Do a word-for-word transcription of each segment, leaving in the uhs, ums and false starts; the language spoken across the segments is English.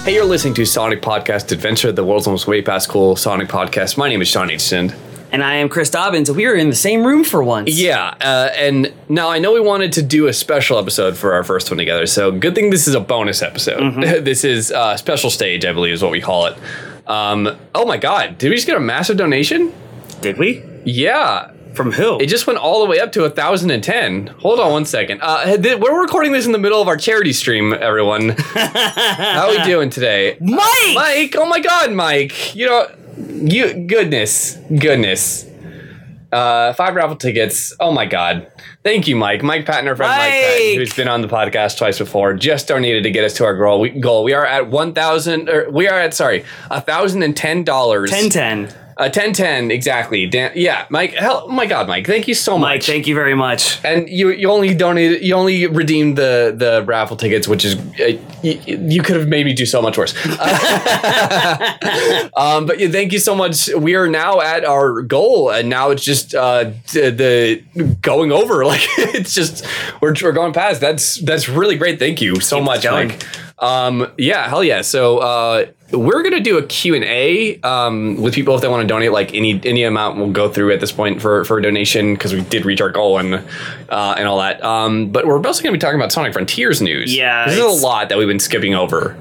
Hey, you're listening to Sonic Podcast Adventure, the world's most way past cool Sonic podcast. My name is Sean Aitchison. And I am Chris Dobbins. We were in the same room for once. Yeah, uh, and now I know we wanted to do a special episode for our first one together, so good thing this is a bonus episode. Mm-hmm. This is a uh, special stage, I believe is what we call it. Um, oh my god, did we just get a massive donation? Did we? Yeah. From who? It just went all the way up to one thousand ten. Hold on one second. Uh, th- we're recording this in the middle of our charity stream, everyone. How are we doing today? Mike! Uh, Mike! Oh my god, Mike. You know, you goodness. Goodness. Uh, five raffle tickets. Oh my god. Thank you, Mike. Mike Patton, our friend Mike, Mike Patton, who's been on the podcast twice before, just donated to get us to our goal. We, goal. we are at one thousand, or we are at, sorry, one thousand ten dollars. ten ten. Uh, ten ten, exactly. Dan- yeah, Mike. Hell, oh my God, Mike. Thank you so much. Mike, thank you very much. And you you only donated, you only redeemed the the raffle tickets, which is uh, you, you could have made me do so much worse. Uh, um, but yeah, thank you so much. We are now at our goal, and now it's just uh, the, the going over. Like it's just we're we're going past. That's that's really great. Thank you so Keep much, going. Mike. Um, yeah, hell yeah. So. Uh, We're going to do a Q and A um, with people if they want to donate, like any any amount we'll go through at this point for, for a donation because we did reach our goal and uh, and all that. Um, but we're also going to be talking about Sonic Frontiers news. Yeah. This is a lot that we've been skipping over.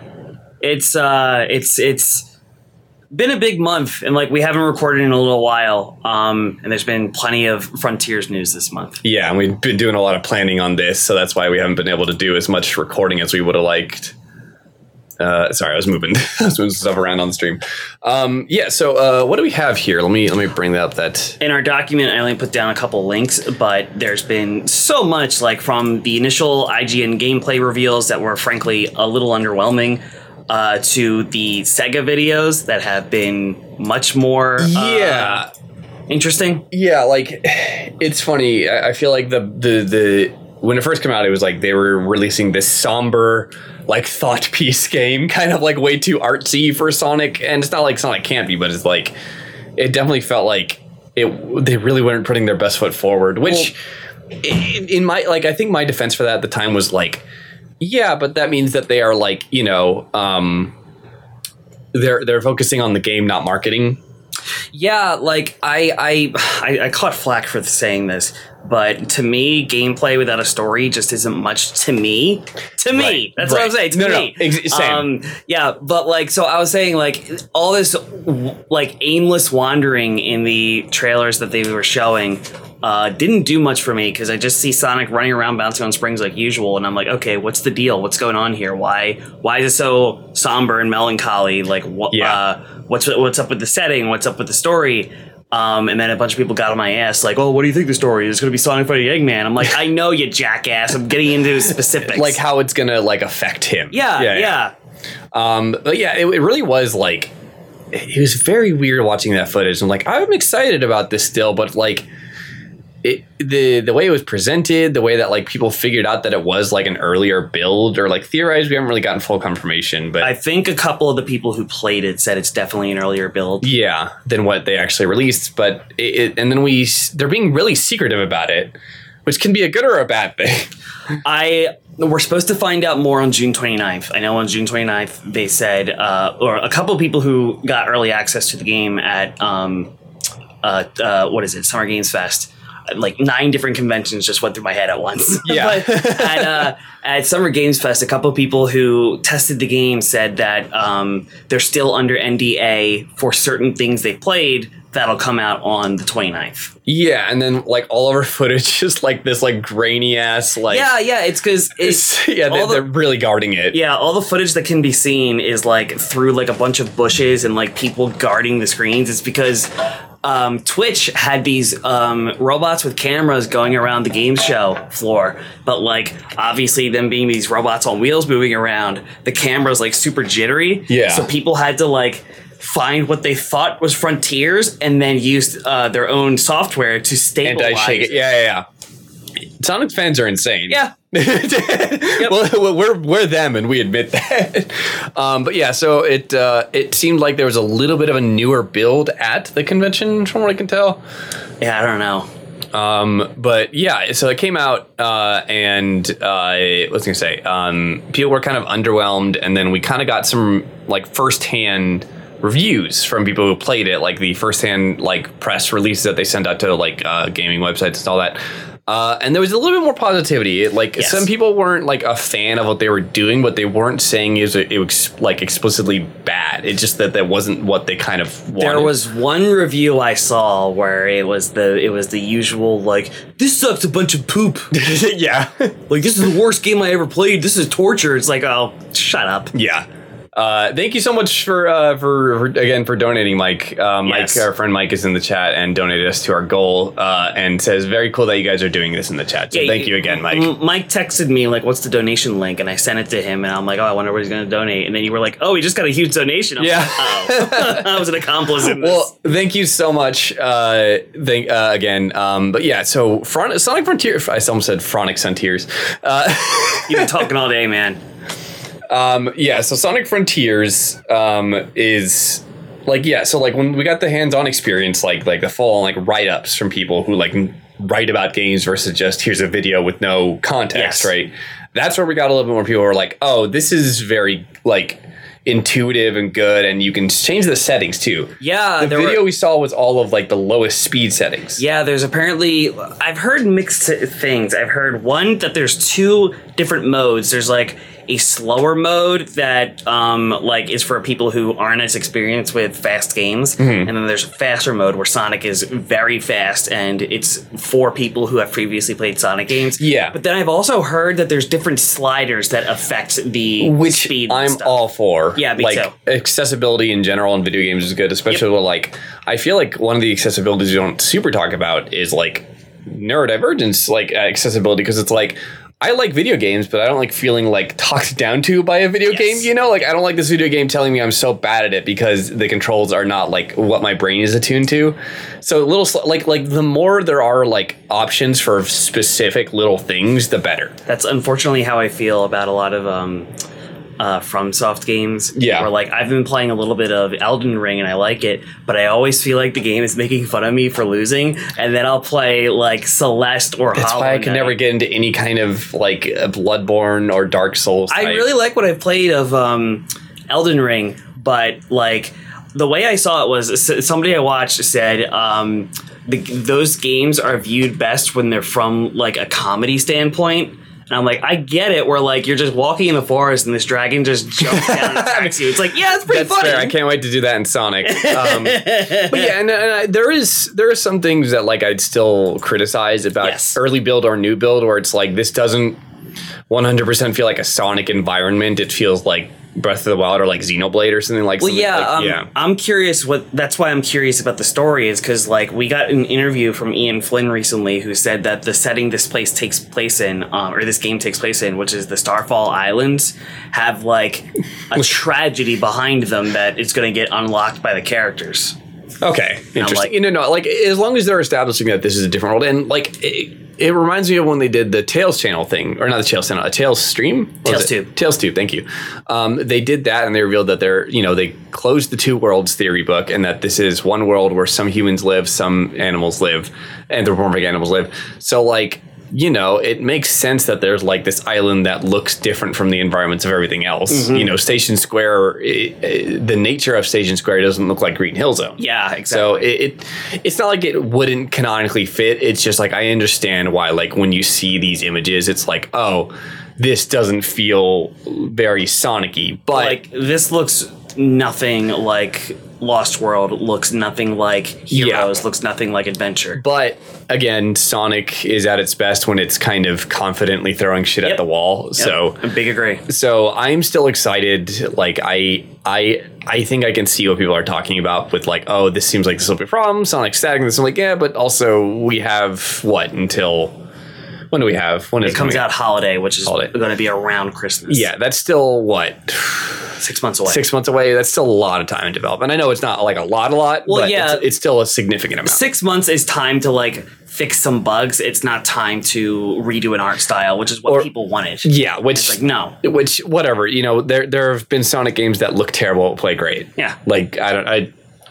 It's uh, it's it's been a big month, and like we haven't recorded in a little while. Um, and there's been plenty of Frontiers news this month. Yeah, and we've been doing a lot of planning on this, so that's why we haven't been able to do as much recording as we would have liked. Uh, sorry, I was moving, I was moving stuff around on the stream. Um, yeah, so uh, what do we have here? Let me let me bring up that. In our document, I only put down a couple links, but there's been so much, like from the initial I G N gameplay reveals that were frankly a little underwhelming, uh, to the Sega videos that have been much more uh, yeah interesting. Yeah, like it's funny. I, I feel like the the the when it first came out, it was like they were releasing this somber, like thought piece game, kind of like way too artsy for Sonic. And it's not like Sonic can't be, but it's like it definitely felt like it. They really weren't putting their best foot forward. Which, well, in, in my like, I think my defense for that at the time was like, yeah, but that means that they are like, you know, um, they're they're focusing on the game, not marketing. Yeah, like I, I I I caught flack for saying this, but to me, gameplay without a story just isn't much to me. To me, right, that's right. what I'm saying. To no, me, no, ex- same. Um, yeah, but like, so I was saying, like, all this like aimless wandering in the trailers that they were showing uh, didn't do much for me because I just see Sonic running around bouncing on springs like usual, and I'm like, okay, what's the deal? What's going on here? Why why is it so somber and melancholy? Like, what? Yeah. Uh, what's what's up with the setting? What's up with the story? Um, and then a bunch of people got on my ass like, oh, what do you think the story is? It's going to be Sonic fighting Eggman. I'm like, I know, you jackass. I'm getting into specifics. Like how it's going to like affect him. Yeah, yeah. yeah. Um, but yeah, it, it really was like, it was very weird watching that footage. I'm like, I'm excited about this still, but like it, the, the way it was presented, the way that like people figured out that it was like an earlier build or like theorized, we haven't really gotten full confirmation, but I think a couple of the people who played it said it's definitely an earlier build. Yeah, than what they actually released. But it, it and then we, they're being really secretive about it, which can be a good or a bad thing. I we're supposed to find out more on June twenty-ninth. I know on June twenty-ninth they said, uh, or a couple of people who got early access to the game at um, uh, uh, what is it, Summer Games Fest. Like nine different conventions just went through my head at once. Yeah. But at, uh, at Summer Games Fest, a couple of people who tested the game said that um, they're still under N D A for certain things they played that'll come out on the twenty-ninth. Yeah, and then like all of our footage is like this like grainy ass like yeah yeah it's because it's yeah they, the, they're really guarding it. Yeah, all the footage that can be seen is like through like a bunch of bushes and like people guarding the screens. It's because um, Twitch had these um, robots with cameras going around the game show floor, but like obviously them being these robots on wheels moving around, the camera's like super jittery. Yeah, so people had to like find what they thought was Frontiers and then use uh, their own software to stabilize. And I shake it. Yeah, yeah, yeah. Sonic fans are insane. Yeah. Yep. Well, we're we're them, and we admit that. Um, but yeah, so it uh, it seemed like there was a little bit of a newer build at the convention, from what I can tell. Yeah, I don't know. Um, but yeah, so it came out, uh, and uh, what was I gonna say? Um, people were kind of underwhelmed, and then we kind of got some like firsthand reviews from people who played it, like the firsthand like press releases that they sent out to like uh, gaming websites and all that. Uh, and there was a little bit more positivity. Like yes. Some people weren't like a fan of what they were doing, but they weren't saying it was, it was like explicitly bad. It's just that that wasn't what they kind of wanted. There was one review I saw where it was the it was the usual like, this sucks a bunch of poop. Yeah, like this is the worst game I ever played. This is torture. It's like, oh, shut up. Yeah. Uh, thank you so much for, uh, for, for again for donating, Mike. Uh, Mike, yes. Our friend Mike, is in the chat and donated us to our goal, uh, and says very cool that you guys are doing this in the chat. So yeah, thank you again, Mike. M- Mike texted me like, "What's the donation link?" And I sent it to him, and I'm like, "Oh, I wonder what he's going to donate." And then you were like, "Oh, he just got a huge donation." I'm yeah, like, oh, I was an accomplice in this. Well, thank you so much. Uh, thank uh, again. Um, but yeah, so Front- Sonic Frontier. I almost said Fronic Frontiers. Uh, You've been talking all day, man. Um, yeah, so Sonic Frontiers um, is like, yeah, so like when we got the hands-on experience, like like the full like write-ups from people who like write about games versus just here's a video with no context, yes. right? That's where we got a little bit more people who were like, oh, this is very like intuitive and good, and you can change the settings too. Yeah, the video were, we saw was all of like the lowest speed settings. Yeah, there's apparently I've heard mixed things. I've heard one that there's two different modes. There's like a slower mode that um, like is for people who aren't as experienced with fast games, mm-hmm. and then there's a faster mode where Sonic is very fast, and it's for people who have previously played Sonic games. Yeah, but then I've also heard that there's different sliders that affect the Which speed. I'm stuff. all for. Yeah, me like, too. Accessibility in general in video games is good, especially yep. with like I feel like one of the accessibilities we don't super talk about is like neurodivergence, like accessibility, because it's like. I like video games, but I don't like feeling like talked down to by a video yes. game, you know? Like, I don't like this video game telling me I'm so bad at it because the controls are not, like, what my brain is attuned to. So, little, like, like the more there are, like, options for specific little things, the better. That's unfortunately how I feel about a lot of, um... Uh, FromSoft games. Yeah. Where, like, I've been playing a little bit of Elden Ring and I like it, but I always feel like the game is making fun of me for losing, and then I'll play, like, Celeste or That's Hollow why I can Knight. never get into any kind of, like, Bloodborne or Dark Souls type. I really like what I've played of um, Elden Ring, but, like, the way I saw it was somebody I watched said um, the, those games are viewed best when they're from, like, a comedy standpoint. And I'm like, I get it, where, like, you're just walking in the forest and this dragon just jumps down and attacks you. It's like, yeah, it's pretty That's funny. Fair. I can't wait to do that in Sonic. Um, but yeah, and, and I, there is there are some things that, like, I'd still criticize about yes. early build or new build, where it's like, this doesn't one hundred percent feel like a Sonic environment. It feels like Breath of the Wild or like Xenoblade or something like. Well, something yeah, like, um, yeah. I'm curious what. That's why I'm curious about the story is because like we got an interview from Ian Flynn recently who said that the setting this place takes place in, um, or this game takes place in, which is the Starfall Islands, have like a tragedy behind them that is going to get unlocked by the characters. Okay, interesting. Like, you know, no, like as long as they're establishing that this is a different world, and like it, it reminds me of when they did the Tales channel thing, or not the Tales channel, a Tales stream, Tales Tube, Tales Tube. Thank you. Um, they did that, and they revealed that they're, you know, they closed the two worlds theory book, and that this is one world where some humans live, some animals live, anthropomorphic animals live. So, like, you know, it makes sense that there's like this island that looks different from the environments of everything else. Mm-hmm. You know, Station Square, it, it, the nature of Station Square doesn't look like Green Hill Zone. Yeah, exactly. So it, it it's not like it wouldn't canonically fit. It's just like I understand why, like, when you see these images, it's like, oh, this doesn't feel very Sonic-y. But like this looks nothing like Lost World, looks nothing like Heroes, yeah. looks nothing like Adventure. But again, Sonic is at its best when it's kind of confidently throwing shit yep. at the wall. Yep. So I big agree. So I'm still excited. Like I I I think I can see what people are talking about with like, oh, this seems like this will be a problem. Sonic's static. This is like, yeah, but also we have what until when do we have? When it is it comes out holiday, which is holiday. going to be around Christmas. Yeah, that's still what. Six months away. Six months away. That's still a lot of time to develop. And I know it's not like a lot, a lot. Well, but yeah. It's, it's still a significant amount. Six months is time to like fix some bugs. It's not time to redo an art style, which is what or, people wanted. Yeah, which it's like no. Which whatever. You know, there there have been Sonic games that look terrible, play great. Yeah. Like I don't. I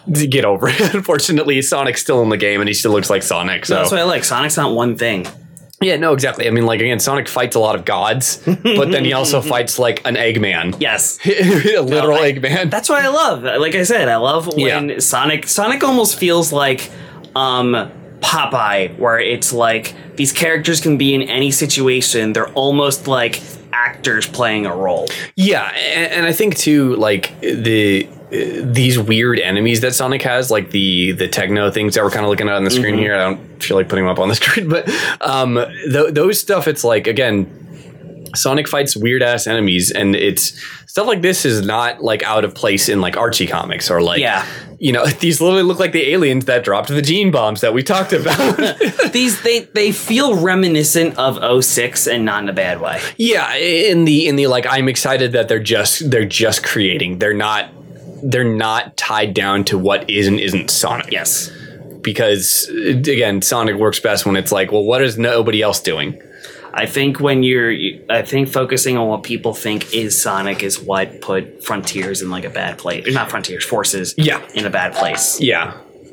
get over it. Unfortunately, Sonic's still in the game, and he still looks like Sonic. So No, that's what I like. Sonic's not one thing. yeah, no, exactly. I mean, like again, Sonic fights a lot of gods, but then he also fights like an Eggman. Yes. A literal No, I- Eggman. That's what I love. Like I said, I love when Yeah. Sonic Sonic almost feels like um Popeye, where it's like these characters can be in any situation. They're almost like actors playing a role. Yeah, and, and I think too, like the uh, these weird enemies that Sonic has, like the the techno things that we're kind of looking at on the screen Mm-hmm. here. I don't feel like putting them up on the screen, but um, th- those stuff. It's like again, Sonic fights weird ass enemies, and it's stuff like this is not like out of place in like Archie comics or like Yeah. you know, these literally look like the aliens that dropped the gene bombs that we talked about. These they they feel reminiscent of oh six and not in a bad way. Yeah, in the in the like I'm excited that they're just they're just creating. They're not they're not tied down to what is and isn't Sonic. Yes. Because again, Sonic works best when it's like, well, what is nobody else doing? I think when you're, I think focusing on what people think is Sonic is what put Frontiers in like a bad place. Or not Frontiers, Forces. Yeah. In a bad place. Yeah.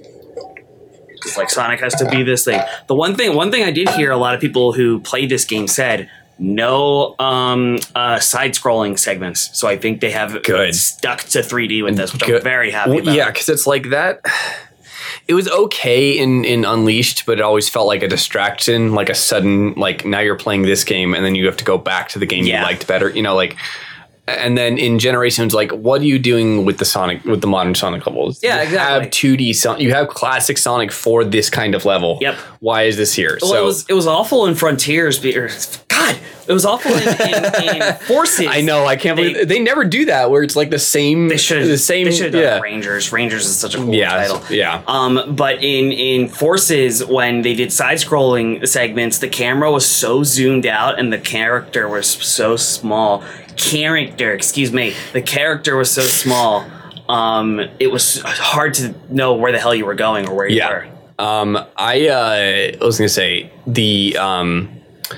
It's like Sonic has to be this thing. The one thing, one thing I did hear a lot of people who played this game said no um, uh, side-scrolling segments. So I think they have Good. stuck to three D with this, which Good. I'm very happy Well, about. yeah, because it's like that. It was okay in, in Unleashed, but it always felt like a distraction, like a sudden, like now you're playing this game and then you have to go back to the game Yeah. you liked better, you know, like. And then in Generations, like, what are you doing with the Sonic, with the modern Sonic levels? Yeah, you exactly. have two D, Son- you have classic Sonic for this kind of level. Yep. Why is this here? Well, so it was it was awful in Frontiers. be- or- God, it was awful in, in, in Forces. I know, I can't They- believe they never do that. Where it's like the same, They should the same, They should have done yeah, Rangers. Rangers is such a cool yeah, title. yeah. Um, but in in Forces, when they did side-scrolling segments, the camera was so zoomed out and the character was so small. Character, excuse me, the character was so small. Um, it was hard to know where the hell you were going or where you Yeah. were. Um, I uh, I was gonna say the um,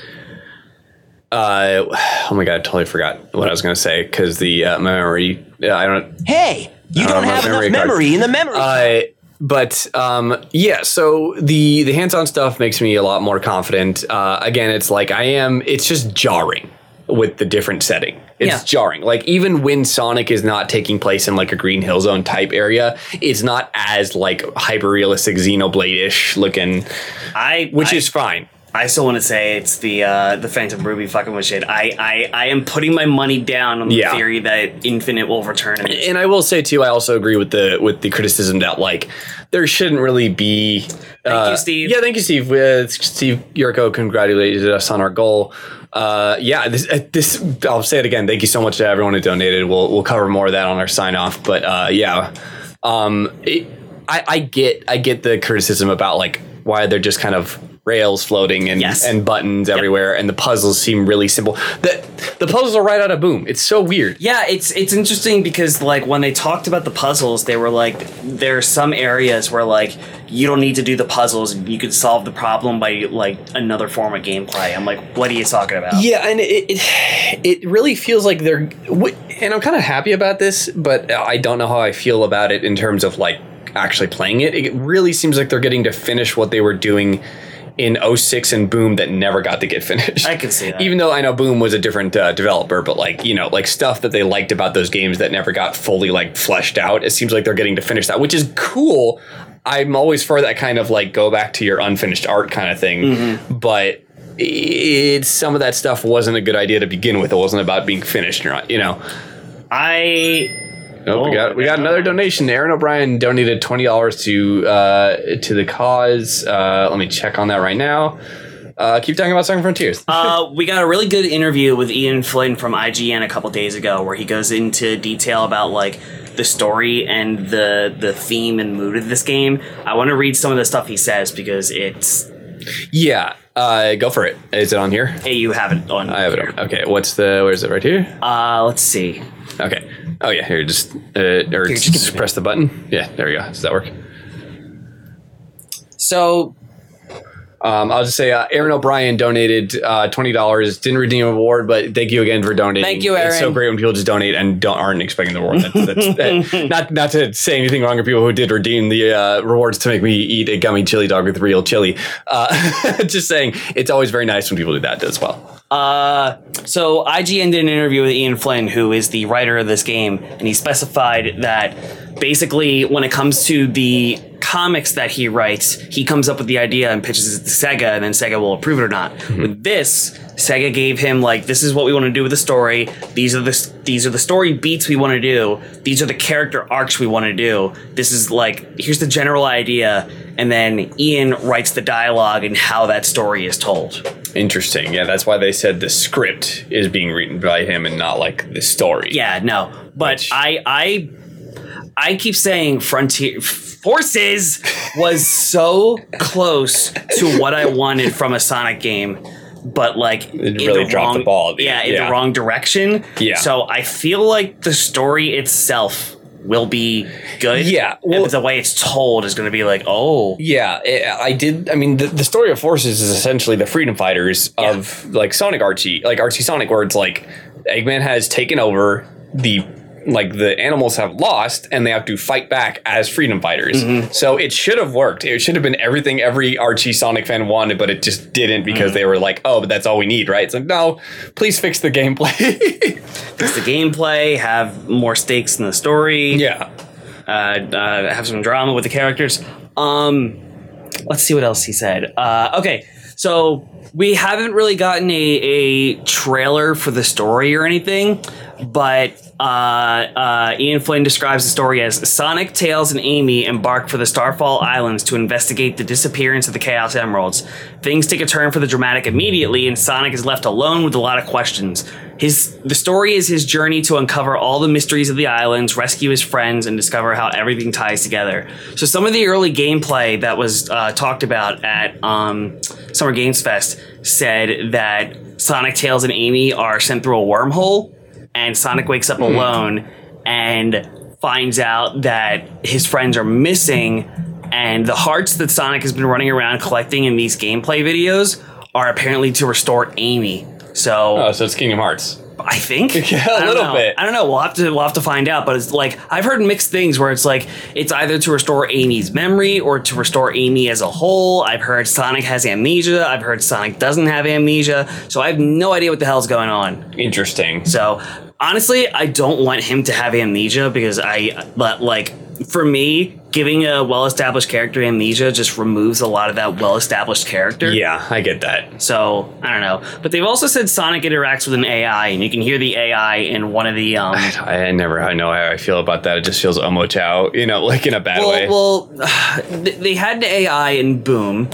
uh, oh my god, I totally forgot what I was gonna say because the uh, my memory. Yeah, I don't. Hey, you I don't don't have have enough memory cards. memory in the memory. Uh, but um, yeah, so the the hands-on stuff makes me a lot more confident. Uh, again, it's like I am. It's just jarring with the different setting. It's Yeah. jarring. Like even when Sonic is not taking place in like a Green Hill Zone type area, it's not as like hyper realistic Xenoblade-ish looking, I which I, is fine. I still want to say it's the uh, the Phantom Ruby fucking with shit. I, I I am putting my money down on the Yeah. theory that Infinite will return. In this. And I will say too, I also agree with the with the criticism that like there shouldn't really be. Thank you, Steve. Yeah, thank you, Steve. Uh, Steve Yurko congratulated us on our goal. Uh, yeah, this, uh, this I'll say it again. Thank you so much to everyone who donated. We'll we'll cover more of that on our sign off. But uh, yeah, um, it, I, I get I get the criticism about like why they're just kind of rails floating and Yes. and buttons everywhere, and the puzzles seem really simple. The the puzzles are right out of Boom. It's so weird. Yeah, it's it's interesting because like when they talked about the puzzles, they were like, there are some areas where like you don't need to do the puzzles, you could solve the problem by like another form of gameplay. I'm like, what are you talking about? Yeah, and it it, it really feels like they're, and I'm kind of happy about this, but I don't know how I feel about it in terms of like actually playing it. It really seems like they're getting to finish what they were doing in oh six and Boom that never got to get finished. I can see that. Even though I know Boom was a different uh, developer, but like, you know, like stuff that they liked about those games that never got fully like fleshed out. It seems like they're getting to finish that, which is cool. I'm always for that kind of like go back to your unfinished art kind of thing. Mm-hmm. But it's some of that stuff wasn't a good idea to begin with. It wasn't about being finished or not, you know. I Oh, we got we got another donation. Aaron O'Brien donated twenty dollars to uh, to the cause. Uh, let me check on that right now. Uh, keep talking about Sonic Frontiers. uh, we got a really good interview with Ian Flynn from I G N a couple days ago where he goes into detail about like the story and the the theme and mood of this game. I want to read some of the stuff he says because it's Yeah, uh, go for it. Is it on here? hey, you have it on. I have it here. on. Okay, what's the? Where is it? Right here. Uh, let's see. Okay. Oh yeah, here. Just uh, or just give just it press the button. Yeah, there we go. Does that work? So Um, I'll just say uh, Aaron O'Brien donated uh, twenty dollars. Didn't redeem an award, but thank you again for donating. Thank you, Aaron. It's so great when people just donate and don't aren't expecting the reward. That's, that's, that, not not to say anything wrong with people who did redeem the uh, rewards to make me eat a gummy chili dog with real chili. Uh, just saying, it's always very nice when people do that as well. Uh, so I G N did an interview with Ian Flynn, who is the writer of this game, and he specified that basically when it comes to the comics that he writes, he comes up with the idea and pitches it to Sega, and then Sega will approve it or not. Mm-hmm. With this, Sega gave him like, this is what we want to do with the story. These are the these are the story beats we want to do. These are the character arcs we want to do. This is like, here's the general idea, and then Ian writes the dialogue and how that story is told. Interesting. Yeah, that's why they said the script is being written by him and not like the story. Yeah, no, but Which, I I I keep saying Frontier Forces was so close to what I wanted from a Sonic game, but like it really the dropped wrong, the ball. Yeah, in yeah. the wrong direction. Yeah. So I feel like the story itself will be good. Yeah. Well, but the way it's told is going to be like, oh. Yeah, it, I did. I mean, the, the story of Forces is essentially the freedom fighters yeah. of like Sonic Archie, like Archie Sonic, where it's like Eggman has taken over the. Like the animals have lost and they have to fight back as freedom fighters. Mm-hmm. So it should have worked. It should have been everything every Archie Sonic fan wanted, but it just didn't because mm-hmm. they were like, oh, but that's all we need, right? It's like, no, please fix the gameplay. Fix the gameplay, have more stakes in the story. Yeah. Uh, uh, have some drama with the characters. Um, let's see what else he said. Uh, okay, so we haven't really gotten a, a trailer for the story or anything, but uh, uh, Ian Flynn describes the story as Sonic, Tails, and Amy embark for the Starfall Islands to investigate the disappearance of the Chaos Emeralds. Things take a turn for the dramatic immediately, and Sonic is left alone with a lot of questions. His the story is his journey to uncover all the mysteries of the islands, rescue his friends, and discover how everything ties together. So some of the early gameplay that was uh, talked about at um, Summer Games Fest said that Sonic, Tails, and Amy are sent through a wormhole, and Sonic wakes up mm-hmm. alone and finds out that his friends are missing, and the hearts that Sonic has been running around collecting in these gameplay videos are apparently to restore Amy. So, oh, so it's Kingdom Hearts. I think yeah, a little know. bit. I don't know. We'll have to we'll have to find out. But it's like I've heard mixed things where it's like it's either to restore Amy's memory or to restore Amy as a whole. I've heard Sonic has amnesia. I've heard Sonic doesn't have amnesia. So I have no idea what the hell's going on. Interesting. So honestly, I don't want him to have amnesia because I but like for me, giving a well-established character amnesia just removes a lot of that well-established character. Yeah, I get that. So, I don't know. But they've also said Sonic interacts with an A I, and you can hear the A I in one of the... Um, I, I never I know how I feel about that. It just feels Omo Chow, you know, like in a bad well, way. Well, they had the A I in Boom.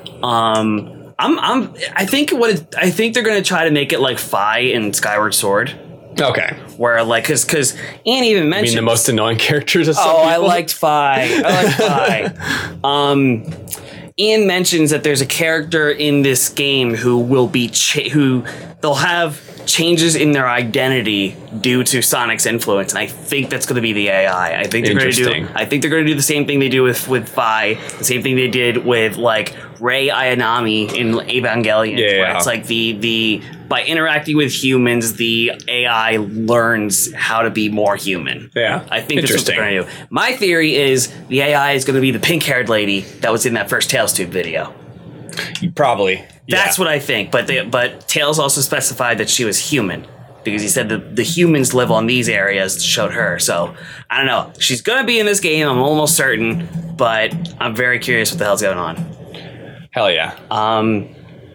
Um, I'm, I'm, I think what it, I think they're going to try to make it like Fi in Skyward Sword. Okay. Where like, cause, cause Ian even mentioned. I mean, the most annoying characters of some Oh, people. I liked Fi. I liked Fi. um, Ian mentions that there's a character in this game who will be, cha- who they'll have changes in their identity due to Sonic's influence, and I think that's going to be the A I. I think they're going to do. I think they're going to do the same thing they do with with Fi, the same thing they did with like Rei Ayanami in Evangelion, yeah, where yeah. it's like the the by interacting with humans, the A I learns how to be more human. Yeah, I think that's what they're going to do. My theory is the A I is going to be the pink-haired lady that was in that first Tails Tube video. Probably. That's yeah. what I think. But they, but Tails also specified that she was human because he said that the humans live on these areas, showed her. So I don't know. She's going to be in this game. I'm almost certain, but I'm very curious what the hell's going on. Hell yeah. Um.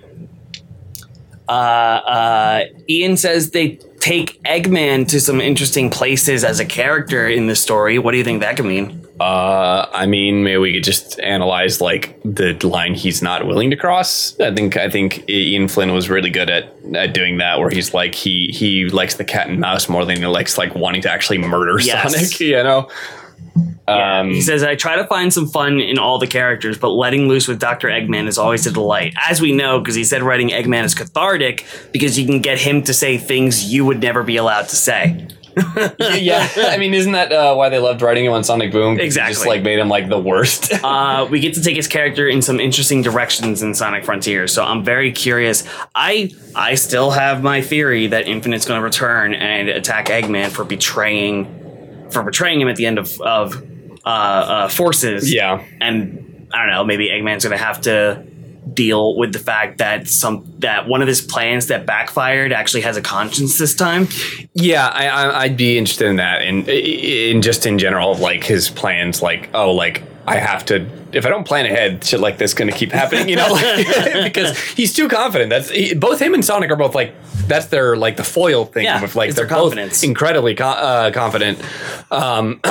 Uh. Uh. Ian says they take Eggman to some interesting places as a character in the story. What do you think that could mean? Uh, I mean, maybe we could just analyze like the line he's not willing to cross. I think I think Ian Flynn was really good at, at doing that, where he's like he he likes the cat and mouse more than he likes like wanting to actually murder Yes. Sonic. You know. Yeah. Um, he says, I try to find some fun in all the characters, but letting loose with Doctor Eggman is always a delight. As we know, because he said writing Eggman is cathartic because you can get him to say things you would never be allowed to say. Yeah, I mean, isn't that uh, why they loved writing him on Sonic Boom? Exactly. It just like made him like the worst. uh, we get to take his character in some interesting directions in Sonic Frontiers, so I'm very curious. I I still have my theory that Infinite's going to return and attack Eggman for betraying for betraying him at the end of of uh, uh, Forces. Yeah, and I don't know, maybe Eggman's going to have to deal with the fact that some that one of his plans that backfired actually has a conscience this time. Yeah, I, I, I'd be interested in that, and in just in general, like his plans, like oh, like I have to. If I don't plan ahead, shit like this going to keep happening, you know, like, because he's too confident. That's he, both him and Sonic are both like that's their like the foil thing Yeah, with like it's they're their both confidence. incredibly co- uh, confident. Um,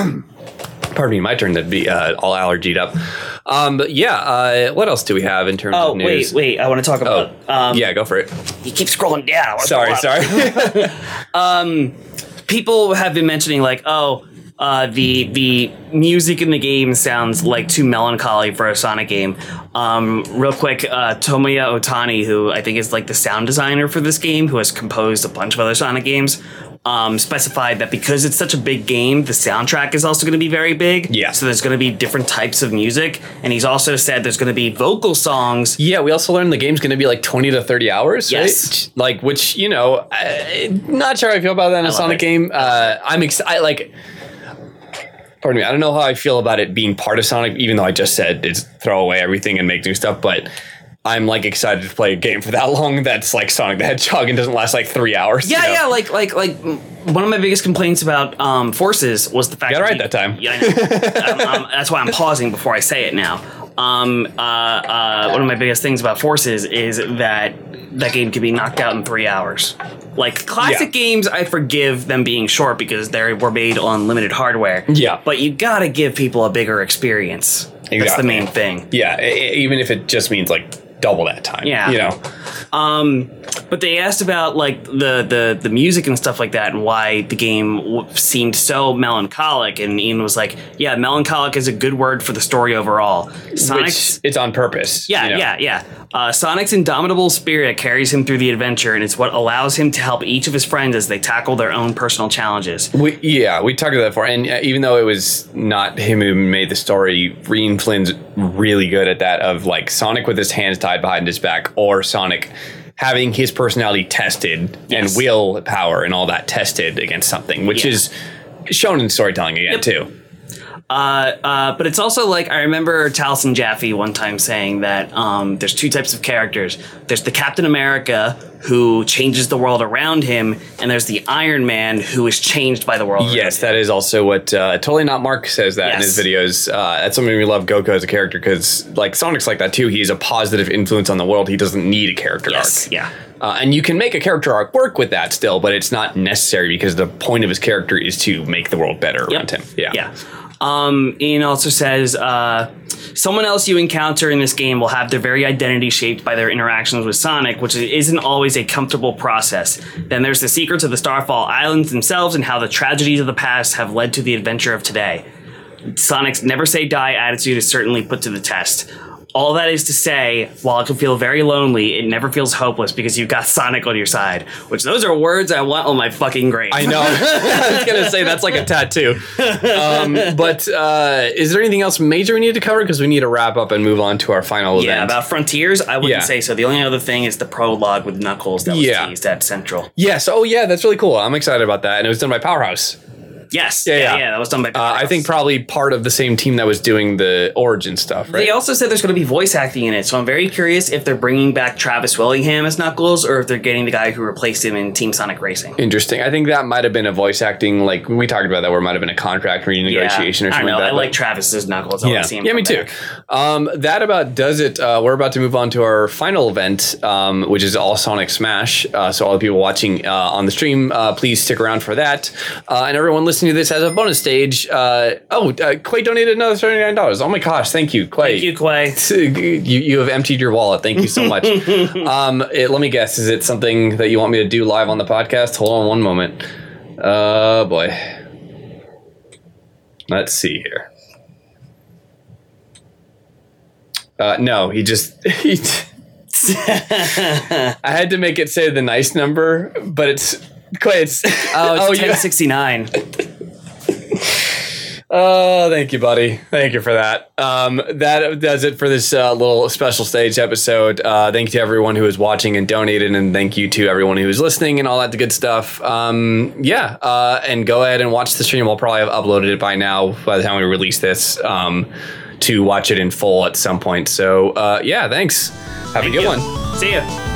pardon me, my turn to be uh, all allergied up. Um, but yeah, uh, what else do we have in terms Oh of news? wait, wait! I want to talk about. Oh, um, yeah, go for it. You keep scrolling down. I wanna Sorry, scroll up. sorry. People have been mentioning like, oh, uh, the the music in the game sounds like too melancholy for a Sonic game. Um, real quick, uh, Tomoya Otani, who I think is like the sound designer for this game, who has composed a bunch of other Sonic games, um, specified that because it's such a big game, the soundtrack is also going to be very big. Yeah. So there's going to be different types of music, and he's also said there's going to be vocal songs. Yeah, we also learned the game's going to be like twenty to thirty hours, Yes. right? Like, which, you know, I, not sure how I feel about that in a love Sonic it. game. Uh, I'm excited, like, pardon me, I don't know how I feel about it being part of Sonic, even though I just said it's throw away everything and make new stuff, but I'm like excited to play a game for that long that's like Sonic the Hedgehog and doesn't last like three hours. Yeah, you know? yeah, like like like mm, one of my biggest complaints about um, Forces was the fact Got it right he- that time. Yeah, I know. um, um, that's why I'm pausing before I say it now. Um, uh, uh, one of my biggest things about Forces is that that game can be knocked out in three hours. Like classic Yeah. games, I forgive them being short because they were made on limited hardware. Yeah. but you gotta give people a bigger experience. That's the Exactly. main thing. Yeah, e- e- even if it just means like double that time. Yeah. You know? Um, but they asked about like the, the, the music and stuff like that and why the game w- seemed so melancholic. And Ian was like, yeah, melancholic is a good word for the story overall. Sonic's, Which, it's on purpose. yeah, you know? yeah, yeah. Uh, Sonic's indomitable spirit carries him through the adventure, and it's what allows him to help each of his friends as they tackle their own personal challenges. We, yeah, we talked about that before, and uh, even though it was not him who made the story, Reen Flynn's really good at that. Of like Sonic with his hands tied behind his back, or Sonic having his personality tested Yes. and willpower and all that tested against something, which Yeah. is shown in storytelling again Yep. too. Uh, uh, but it's also like I remember Taliesin Jaffe one time saying that um, there's two types of characters. There's the Captain America who changes the world around him, and there's the Iron Man who is changed by the world. around Yes, him. that is also what uh, Totally Not Mark says that in Yes. his videos. Uh, that's something we love Goku as a character because like Sonic's like that too. He's a positive influence on the world. He doesn't need a character Yes, arc. yeah. Uh, and you can make a character arc work with that still, but it's not necessary because the point of his character is to make the world better around him. Yeah. Yeah. Um, Ian also says, uh, someone else you encounter in this game will have their very identity shaped by their interactions with Sonic, which isn't always a comfortable process. Then there's the secrets of the Starfall Islands themselves and how the tragedies of the past have led to the adventure of today. Sonic's never say die attitude is certainly put to the test. All that is to say, while it can feel very lonely, it never feels hopeless because you've got Sonic on your side. Which those are words I want on my fucking grave. I know. I was going to say that's like a tattoo. Um, but uh, is there anything else major we need to cover? Because we need to wrap up and move on to our final Yeah, event. about Frontiers, I wouldn't Yeah. say so. The only other thing is the prologue with Knuckles that was Yeah. teased at Central. Yes. Oh, yeah. That's really cool. I'm excited about that. And it was done by Powerhouse. Yes, Yeah, yeah, yeah. yeah, that was done by. Uh, I think probably part of the same team that was doing the Origin stuff, right? They also said there's going to be voice acting in it, so I'm very curious if they're bringing back Travis Willingham as Knuckles or if they're getting the guy who replaced him in Team Sonic Racing. Interesting. I think that might have been a voice acting, like we talked about that, where it might have been a contract renegotiation Yeah, or I something don't know. like that. I but- like Travis as Knuckles. I Yeah, want to see him yeah, come me too. back. Um, that about does it. Uh, we're about to move on to our final event, um, which is all Sonic Smash. Uh, so all the people watching uh, on the stream, uh, please stick around for that. Uh, and everyone listening to this as a bonus stage. Uh, oh, uh, Quay donated another thirty-nine dollars. Oh my gosh, thank you, Quay. Thank you, Quay. You, you have emptied your wallet. Thank you so much. um, it, let me guess. Is it something that you want me to do live on the podcast? Hold on one moment. Uh, boy. Let's see here. Uh, no, he just he. I had to make it say the nice number, but it's Quit. It's, Oh, it's you- ten sixty-nine. Oh, thank you, buddy. Thank you for that. Um, that does it for this uh, little special stage episode. Uh, thank you to everyone who is watching and donated, and thank you to everyone who is listening and all that good stuff. Um, yeah, uh, and go ahead and watch the stream. We'll probably have uploaded it by now by the time we release this um, to watch it in full at some point. So, uh, yeah, thanks. Have Thank a good you. one. See ya.